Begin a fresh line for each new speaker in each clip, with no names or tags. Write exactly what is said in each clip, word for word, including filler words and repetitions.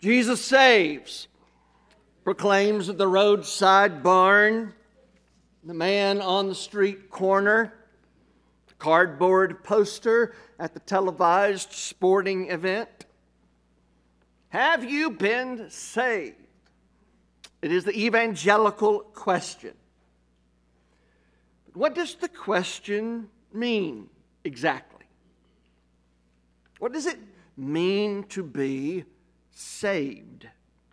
Jesus saves, proclaims at the roadside barn, the man on the street corner, the cardboard poster at the televised sporting event. Have you been saved? It is the evangelical question. What does the question mean exactly? What does it mean to be saved?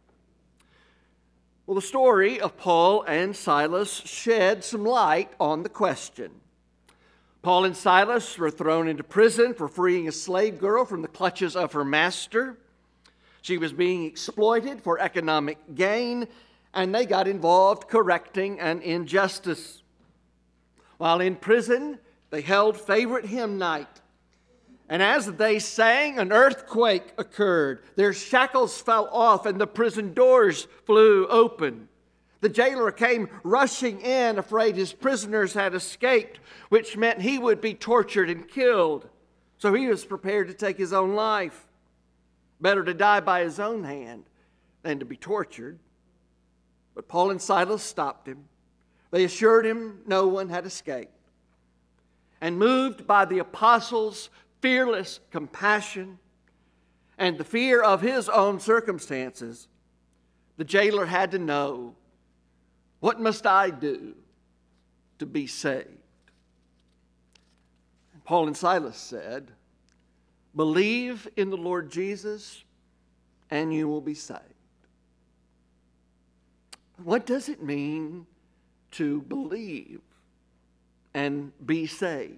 Well, the story of Paul and Silas shed some light on the question. Paul and Silas were thrown into prison for freeing a slave girl from the clutches of her master. She was being exploited for economic gain, and they got involved correcting an injustice. While in prison, they held favorite hymn night. And as they sang, an earthquake occurred. Their shackles fell off and the prison doors flew open. The jailer came rushing in, afraid his prisoners had escaped, which meant he would be tortured and killed. So he was prepared to take his own life. Better to die by his own hand than to be tortured. But Paul and Silas stopped him. They assured him no one had escaped. And moved by the apostles' fearless compassion and the fear of his own circumstances, the jailer had to know, what must I do to be saved? And Paul and Silas said, believe in the Lord Jesus and you will be saved. What does it mean to believe and be saved?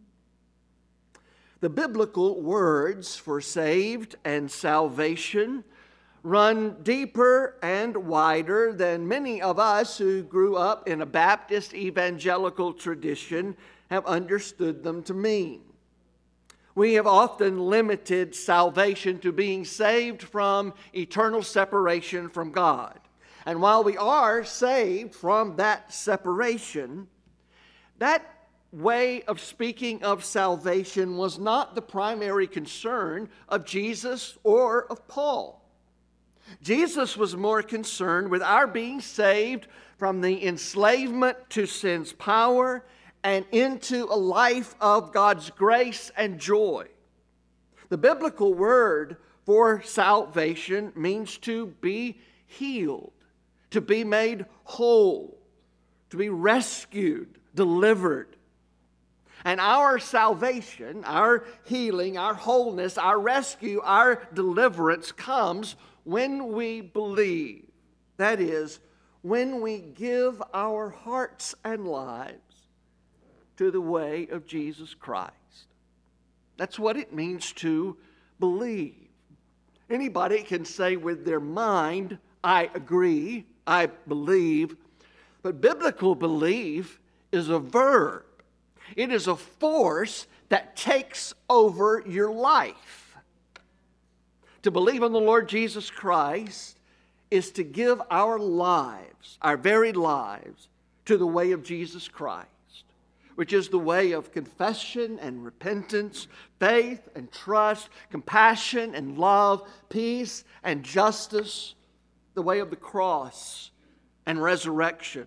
The biblical words for saved and salvation run deeper and wider than many of us who grew up in a Baptist evangelical tradition have understood them to mean. We have often limited salvation to being saved from eternal separation from God. And while we are saved from that separation, that way of speaking of salvation was not the primary concern of Jesus or of Paul. Jesus was more concerned with our being saved from the enslavement to sin's power and into a life of God's grace and joy. The biblical word for salvation means to be healed, to be made whole, to be rescued, delivered. And our salvation, our healing, our wholeness, our rescue, our deliverance comes when we believe. That is, when we give our hearts and lives to the way of Jesus Christ. That's what it means to believe. Anybody can say with their mind, I agree, I believe, but biblical belief is a verb. It is a force that takes over your life. To believe in the Lord Jesus Christ is to give our lives, our very lives, to the way of Jesus Christ, which is the way of confession and repentance, faith and trust, compassion and love, peace and justice, the way of the cross and resurrection.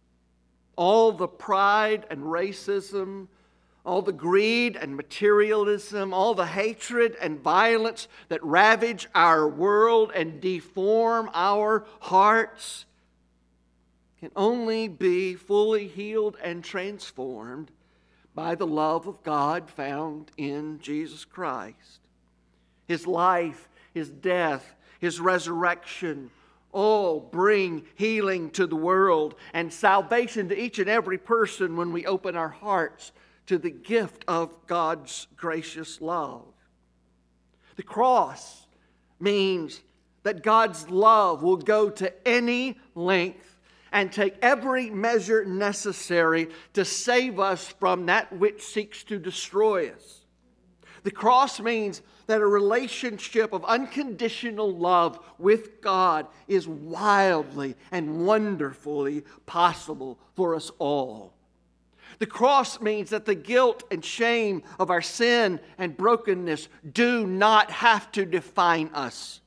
All the pride and racism, all the greed and materialism, all the hatred and violence that ravage our world and deform our hearts can only be fully healed and transformed by the love of God found in Jesus Christ. His life, His death, His resurrection, all bring healing to the world and salvation to each and every person when we open our hearts to the gift of God's gracious love. The cross means that God's love will go to any length and take every measure necessary to save us from that which seeks to destroy us. The cross means that a relationship of unconditional love with God is wildly and wonderfully possible for us all. The cross means that the guilt and shame of our sin and brokenness do not have to define us.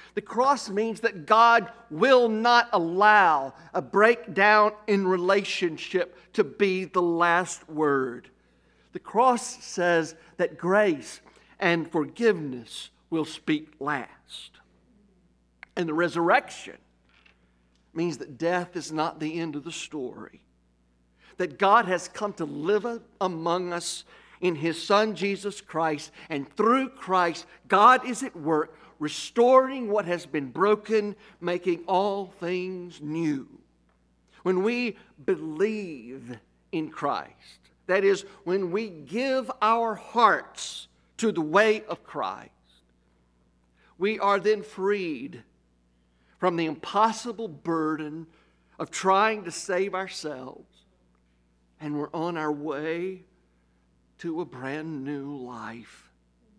The cross means that God will not allow a breakdown in relationship to be the last word. The cross says that grace and forgiveness will speak last. And the resurrection means that death is not the end of the story. That God has come to live among us in His Son Jesus Christ, and through Christ, God is at work restoring what has been broken, making all things new. When we believe in Christ, that is, when we give our hearts to the way of Christ, we are then freed from the impossible burden of trying to save ourselves, and we're on our way to a brand new life.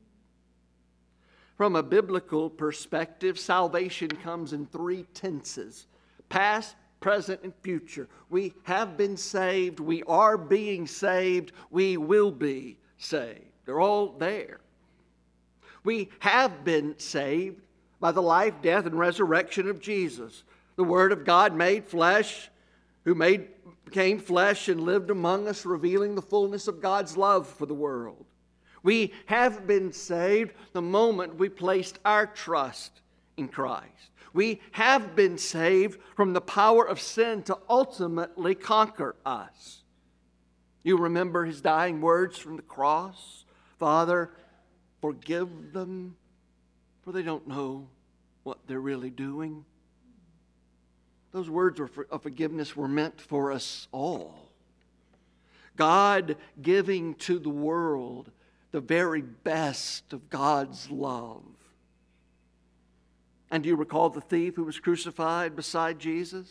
From a biblical perspective, salvation comes in three tenses: past, present, and future. We have been saved, we are being saved, we will be saved. They're all there. We have been saved by the life, death, and resurrection of Jesus, the Word of God made flesh, who made became flesh and lived among us, revealing the fullness of God's love for the world. We have been saved the moment we placed our trust in Christ. We have been saved from the power of sin to ultimately conquer us. You remember His dying words from the cross? Father, forgive them, for they don't know what they're really doing. Those words of forgiveness were meant for us all. God giving to the world the very best of God's love. And do you recall the thief who was crucified beside Jesus?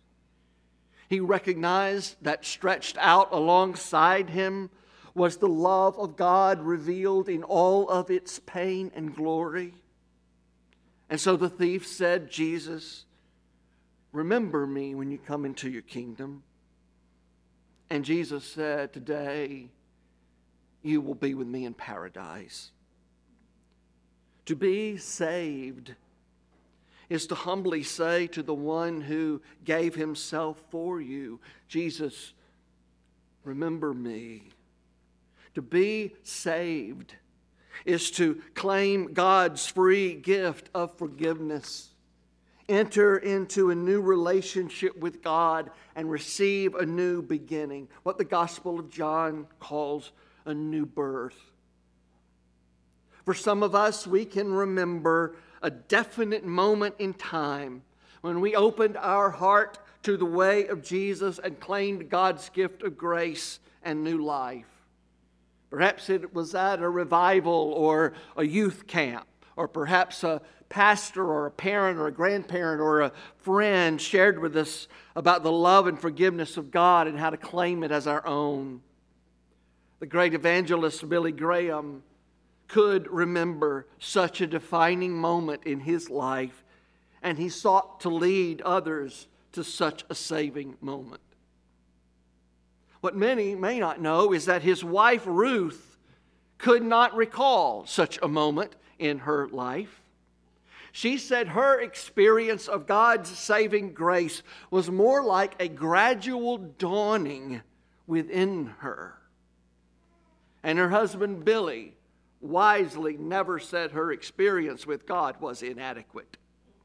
He recognized that stretched out alongside him was the love of God revealed in all of its pain and glory. And so the thief said, Jesus, remember me when you come into your kingdom. And Jesus said, today you will be with me in paradise. To be saved is to humbly say to the one who gave Himself for you, Jesus, remember me. To be saved is to claim God's free gift of forgiveness, enter into a new relationship with God, and receive a new beginning, what the Gospel of John calls a new birth. For some of us, we can remember a definite moment in time when we opened our heart to the way of Jesus and claimed God's gift of grace and new life. Perhaps it was at a revival or a youth camp, or perhaps a pastor or a parent or a grandparent or a friend shared with us about the love and forgiveness of God and how to claim it as our own. The great evangelist Billy Graham could remember such a defining moment in his life, and he sought to lead others to such a saving moment. What many may not know is that his wife Ruth could not recall such a moment in her life. She said her experience of God's saving grace was more like a gradual dawning within her. And her husband Billy wisely never said her experience with God was inadequate.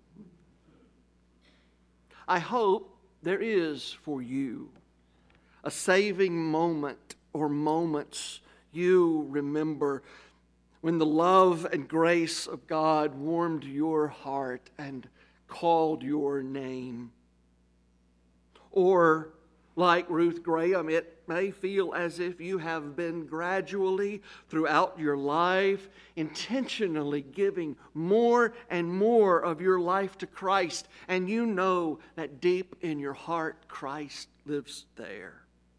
I hope there is for you a saving moment or moments you remember when the love and grace of God warmed your heart and called your name. Or, like Ruth Graham, it may feel as if you have been gradually, throughout your life, intentionally giving more and more of your life to Christ, and you know that deep in your heart, Christ lives there.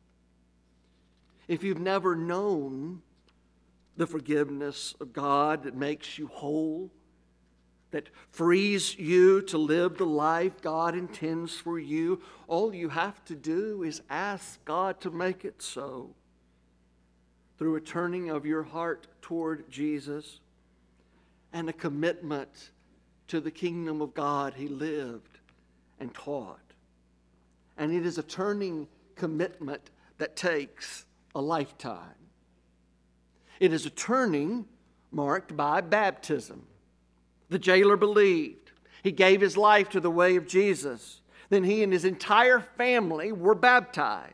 If you've never known the forgiveness of God that makes you whole, that frees you to live the life God intends for you, all you have to do is ask God to make it so. Through a turning of your heart toward Jesus and a commitment to the kingdom of God he lived and taught. And it is a turning commitment that takes a lifetime. It is a turning marked by baptism. The jailer believed. He gave his life to the way of Jesus. Then he and his entire family were baptized.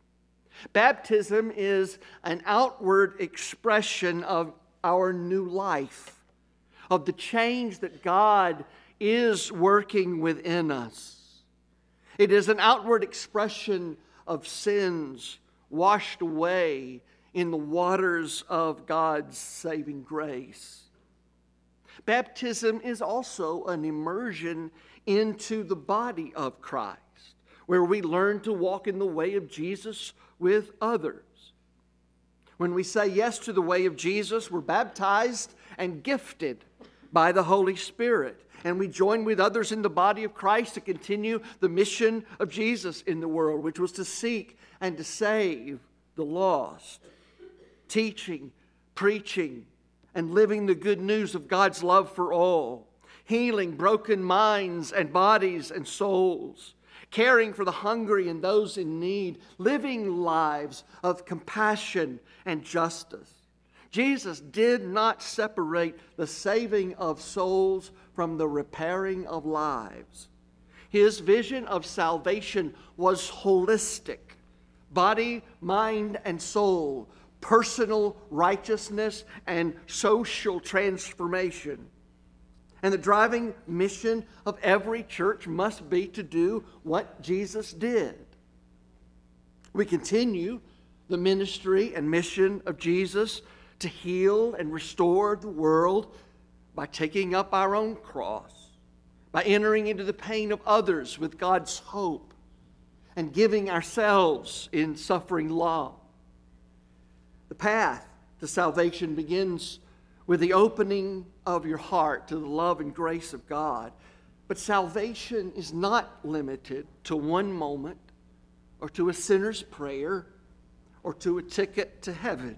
Baptism is an outward expression of our new life, of the change that God is working within us. It is an outward expression of sins washed away in the waters of God's saving grace. Baptism is also an immersion into the body of Christ, where we learn to walk in the way of Jesus with others. When we say yes to the way of Jesus, we're baptized and gifted by the Holy Spirit. And we join with others in the body of Christ to continue the mission of Jesus in the world, which was to seek and to save the lost. Teaching, preaching, and living the good news of God's love for all. Healing broken minds and bodies and souls. Caring for the hungry and those in need. Living lives of compassion and justice. Jesus did not separate the saving of souls from the repairing of lives. His vision of salvation was holistic. Body, mind, and soul. Personal righteousness and social transformation. And the driving mission of every church must be to do what Jesus did. We continue the ministry and mission of Jesus to heal and restore the world by taking up our own cross, by entering into the pain of others with God's hope, and giving ourselves in suffering love. The path to salvation begins with the opening of your heart to the love and grace of God. But salvation is not limited to one moment or to a sinner's prayer or to a ticket to heaven.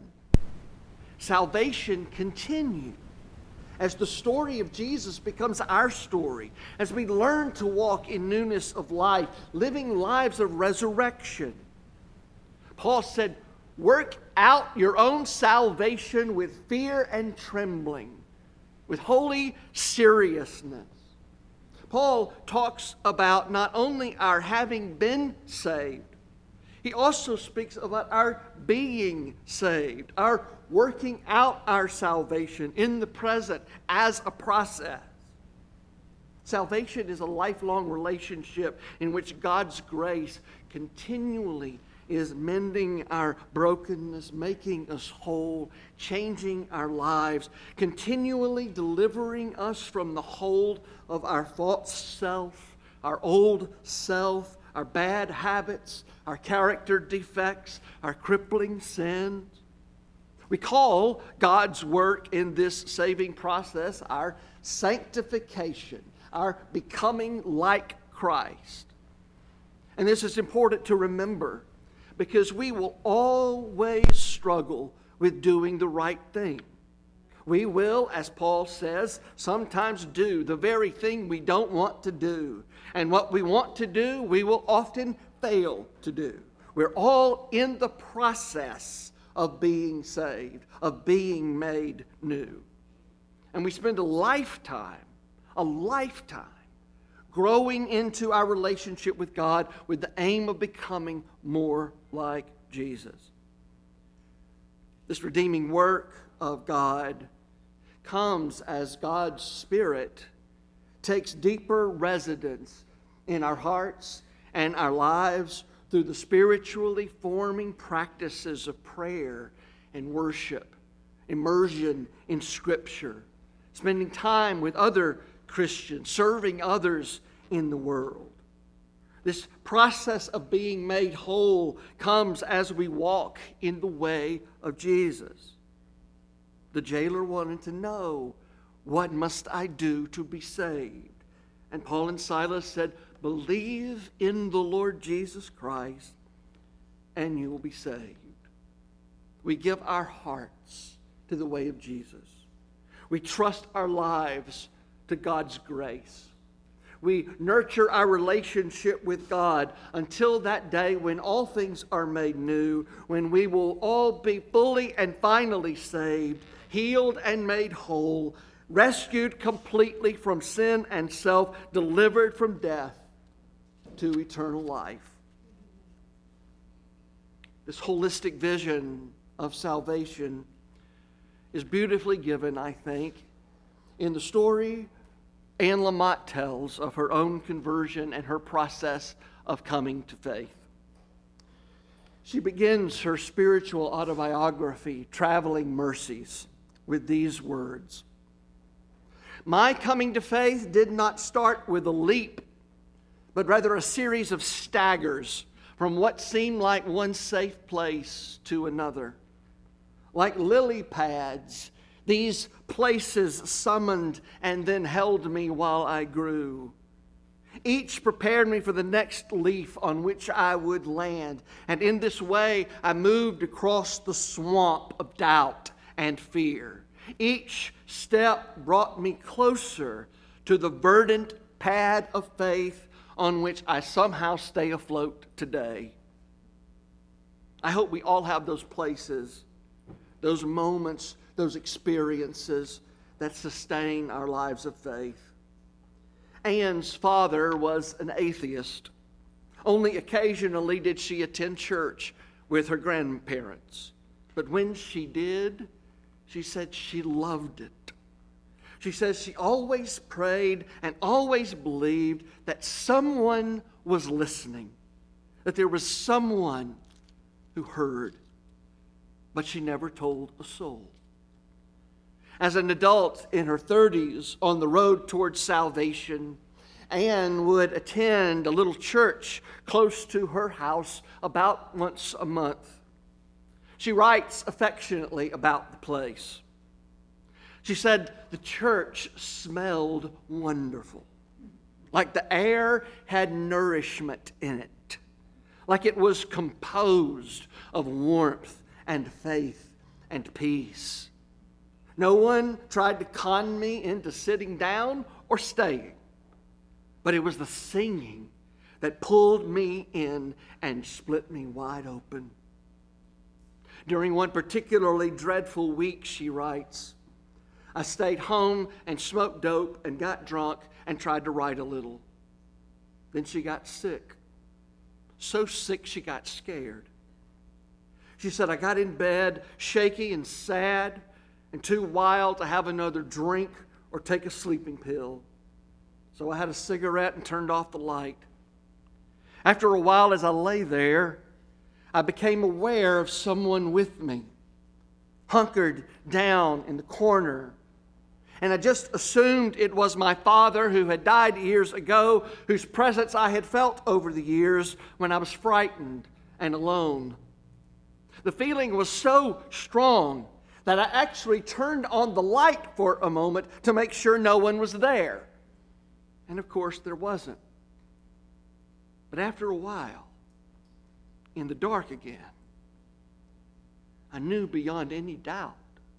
Salvation continues as the story of Jesus becomes our story, as we learn to walk in newness of life, living lives of resurrection. Paul said, work out your own salvation with fear and trembling, with holy seriousness. Paul talks about not only our having been saved, he also speaks about our being saved, our working out our salvation in the present as a process. Salvation is a lifelong relationship in which God's grace continually is mending our brokenness, making us whole, changing our lives, continually delivering us from the hold of our false self, our old self, our bad habits, our character defects, our crippling sins. We call God's work in this saving process our sanctification, our becoming like Christ. And this is important to remember, because we will always struggle with doing the right thing. We will, as Paul says, sometimes do the very thing we don't want to do. And what we want to do, we will often fail to do. We're all in the process of being saved, of being made new. And we spend a lifetime, a lifetime, growing into our relationship with God with the aim of becoming more like Jesus. This redeeming work of God comes as God's Spirit takes deeper residence in our hearts and our lives through the spiritually forming practices of prayer and worship, immersion in Scripture, spending time with other Christians, serving others in the world. This process of being made whole comes as we walk in the way of Jesus. The jailer wanted to know, what must I do to be saved? And Paul and Silas said, believe in the Lord Jesus Christ and you will be saved. We give our hearts to the way of Jesus. We trust our lives to God's grace. We nurture our relationship with God until that day when all things are made new, when we will all be fully and finally saved, healed and made whole, rescued completely from sin and self, delivered from death to eternal life. This holistic vision of salvation is beautifully given, I think, in the story Anne Lamott tells of her own conversion and her process of coming to faith. She begins her spiritual autobiography, Traveling Mercies, with these words. My coming to faith did not start with a leap, but rather a series of staggers from what seemed like one safe place to another. Like lily pads, these places summoned and then held me while I grew. Each prepared me for the next leaf on which I would land. And in this way, I moved across the swamp of doubt and fear. Each step brought me closer to the verdant pad of faith on which I somehow stay afloat today. I hope we all have those places, those moments, those experiences that sustain our lives of faith. Anne's father was an atheist. Only occasionally did she attend church with her grandparents. But when she did, she said she loved it. She says she always prayed and always believed that someone was listening, that there was someone who heard, but she never told a soul. As an adult in her thirties on the road towards salvation, Anne would attend a little church close to her house about once a month. She writes affectionately about the place. She said the church smelled wonderful, like the air had nourishment in it, like it was composed of warmth and faith and peace. No one tried to con me into sitting down or staying, but it was the singing that pulled me in and split me wide open. During one particularly dreadful week, she writes, I stayed home and smoked dope and got drunk and tried to write a little. Then she got sick. So sick she got scared. She said, I got in bed shaky and sad and too wild to have another drink or take a sleeping pill. So I had a cigarette and turned off the light. After a while, as I lay there, I became aware of someone with me, hunkered down in the corner. And I just assumed it was my father who had died years ago, whose presence I had felt over the years when I was frightened and alone. The feeling was so strong that I actually turned on the light for a moment to make sure no one was there. And of course, there wasn't. But after a while, in the dark again, I knew beyond any doubt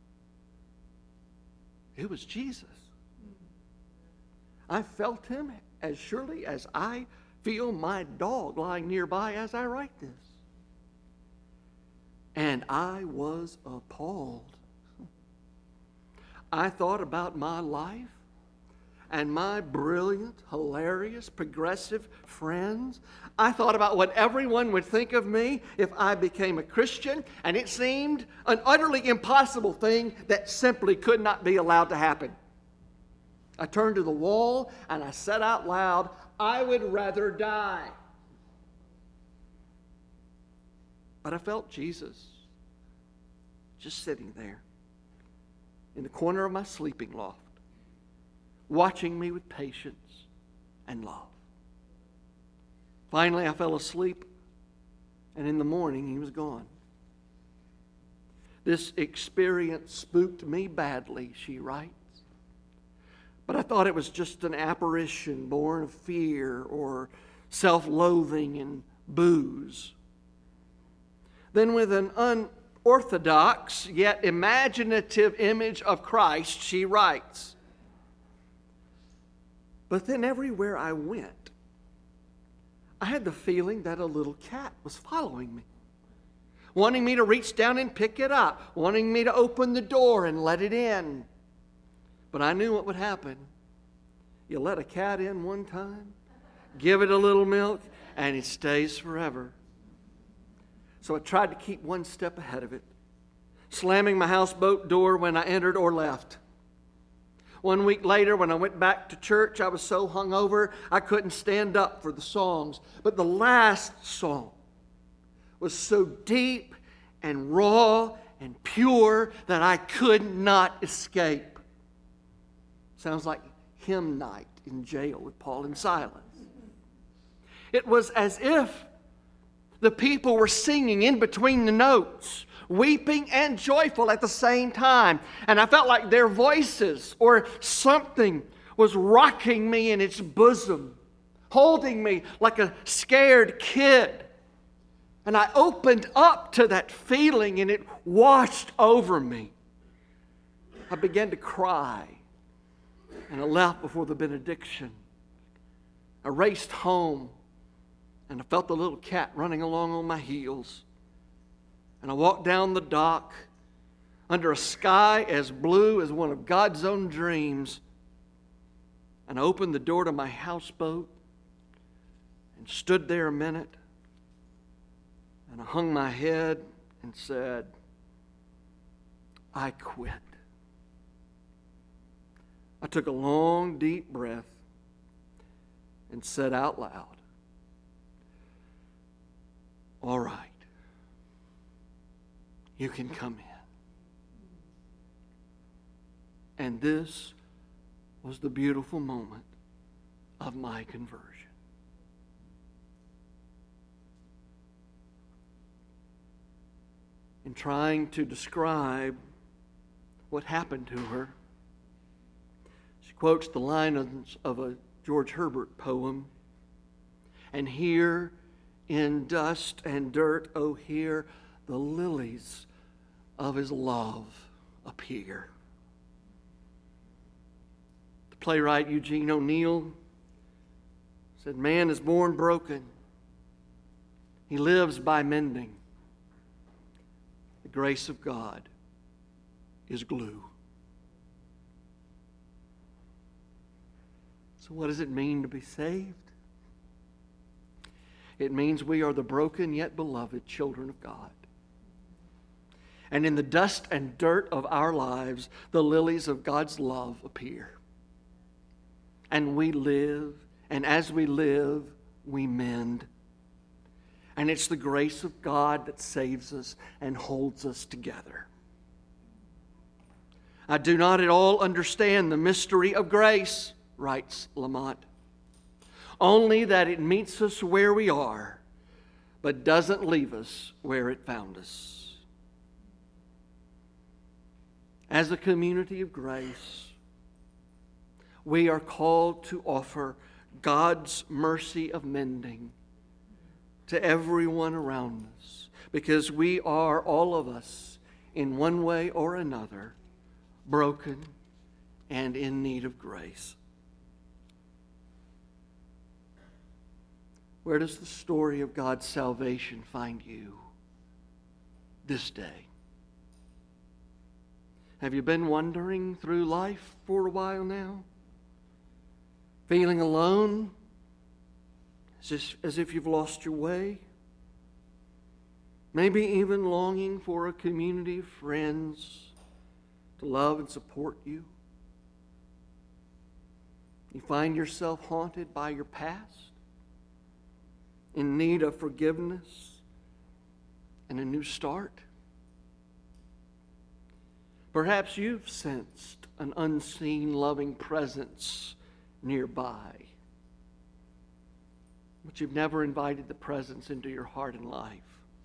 it was Jesus. I felt him as surely as I feel my dog lying nearby as I write this. And I was appalled. I thought about my life and my brilliant, hilarious, progressive friends. I thought about what everyone would think of me if I became a Christian, and it seemed an utterly impossible thing that simply could not be allowed to happen. I turned to the wall and I said out loud, I would rather die. But I felt Jesus just sitting there in the corner of my sleeping loft, watching me with patience and love. Finally, I fell asleep, and in the morning, he was gone. This experience spooked me badly, she writes. But I thought it was just an apparition born of fear or self-loathing and booze. Then with an unorthodox yet imaginative image of Christ, she writes, But then everywhere I went, I had the feeling that a little cat was following me, wanting me to reach down and pick it up, wanting me to open the door and let it in. But I knew what would happen. You let a cat in one time, give it a little milk, and it stays forever. So I tried to keep one step ahead of it, slamming my houseboat door when I entered or left. One week later, when I went back to church, I was so hungover I couldn't stand up for the songs. But the last song was so deep and raw and pure that I could not escape. Sounds like hymn night in jail with Paul and Silas. It was as if the people were singing in between the notes, weeping and joyful at the same time. And I felt like their voices or something was rocking me in its bosom, holding me like a scared kid. And I opened up to that feeling and it washed over me. I began to cry and I left before the benediction. I raced home and I felt the little cat running along on my heels. And I walked down the dock under a sky as blue as one of God's own dreams. And I opened the door to my houseboat and stood there a minute. And I hung my head and said, I quit. I took a long, deep breath and said out loud, all right. You can come in. And this was the beautiful moment of my conversion. In trying to describe what happened to her, she quotes the lines of a George Herbert poem. And here in dust and dirt, oh, here the lilies of his love appear. The playwright Eugene O'Neill said, man is born broken. He lives by mending. The grace of God is glue. So what does it mean to be saved? It means we are the broken yet beloved children of God. And in the dust and dirt of our lives, the lilies of God's love appear. And we live, and as we live, we mend. And it's the grace of God that saves us and holds us together. I do not at all understand the mystery of grace, writes Lamont. Only that it meets us where we are, but doesn't leave us where it found us. As a community of grace, we are called to offer God's mercy of mending to everyone around us, because we are, all of us, in one way or another, broken and in need of grace. Where does the story of God's salvation find you this day? Have you been wandering through life for a while now? Feeling alone? As if, as if you've lost your way? Maybe even longing for a community of friends to love and support you? You find yourself haunted by your past, in need of forgiveness and a new start? Perhaps you've sensed an unseen loving presence nearby, but you've never invited the presence into your heart and life.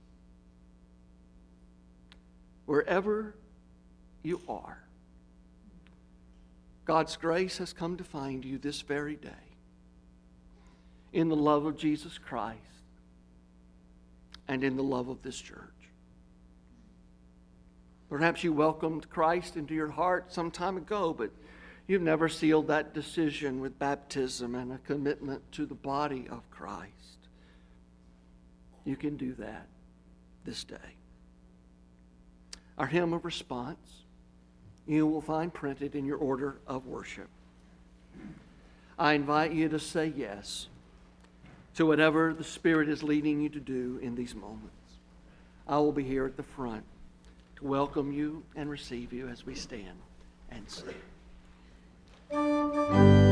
Wherever you are, God's grace has come to find you this very day in the love of Jesus Christ and in the love of this church. Perhaps you welcomed Christ into your heart some time ago, but you've never sealed that decision with baptism and a commitment to the body of Christ, you can do that this day. Our hymn of response, you will find printed in your order of worship. I invite you to say yes to whatever the Spirit is leading you to do in these moments. I will be here at the front to welcome you and receive you as we stand and sing.